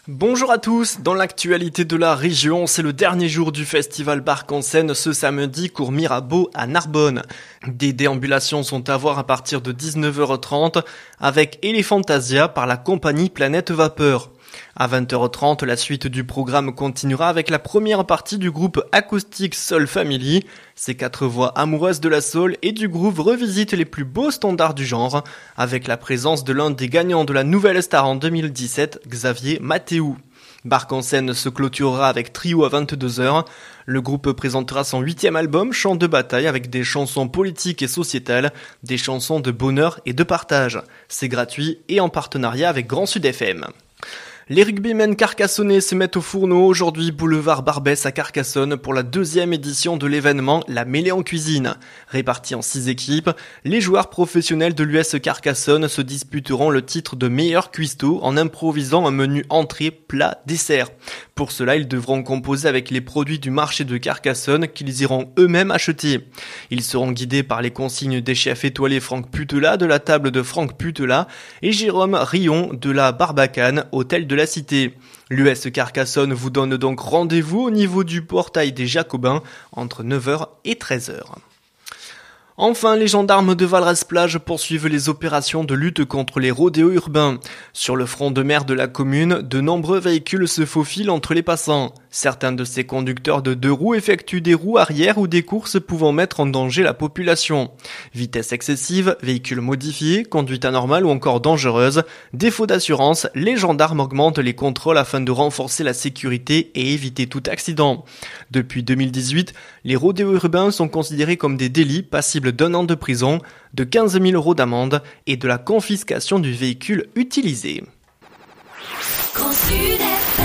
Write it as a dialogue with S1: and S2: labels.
S1: Bonjour à tous, dans l'actualité de la région, c'est le dernier jour du festival Barque en Scène ce samedi cours Mirabeau à Narbonne. Des déambulations sont à voir à partir de 19h30 avec Elephantasia par la compagnie Planète Vapeur. À 20h30, la suite du programme continuera avec la première partie du groupe acoustique Soul Family. Ces 4 voix amoureuses de la soul et du groove revisitent les plus beaux standards du genre, avec la présence de l'un des gagnants de la Nouvelle Star en 2017, Xavier Mathéou. Barque en Scène se clôturera avec Trio à 22h. Le groupe présentera son 8e album, Chant de bataille, avec des chansons politiques et sociétales, des chansons de bonheur et de partage. C'est gratuit et en partenariat avec Grand Sud FM. Les rugbymen carcassonnais se mettent au fourneau aujourd'hui boulevard Barbès à Carcassonne pour la 2e édition de l'événement La Mêlée en cuisine. Répartis en 6 équipes, les joueurs professionnels de l'US Carcassonne se disputeront le titre de meilleur cuistot en improvisant un menu entrée, plat, dessert. Pour cela, ils devront composer avec les produits du marché de Carcassonne qu'ils iront eux-mêmes acheter. Ils seront guidés par les consignes des chefs étoilés Franck Putela de la table de Franck Putela et Jérôme Rion de la Barbacane, hôtel de la Cité. L'US Carcassonne vous donne donc rendez-vous au niveau du portail des Jacobins entre 9h et 13h. Enfin, les gendarmes de Valras-Plage poursuivent les opérations de lutte contre les rodéos urbains. Sur le front de mer de la commune, de nombreux véhicules se faufilent entre les passants. Certains de ces conducteurs de 2 roues effectuent des roues arrière ou des courses pouvant mettre en danger la population. Vitesse excessive, véhicules modifiés, conduite anormale ou encore dangereuse, défaut d'assurance, les gendarmes augmentent les contrôles afin de renforcer la sécurité et éviter tout accident. Depuis 2018, les rodéos urbains sont considérés comme des délits passibles d'1 an de prison, de 15 000 € d'amende et de la confiscation du véhicule utilisé.
S2: Grand Sud FM.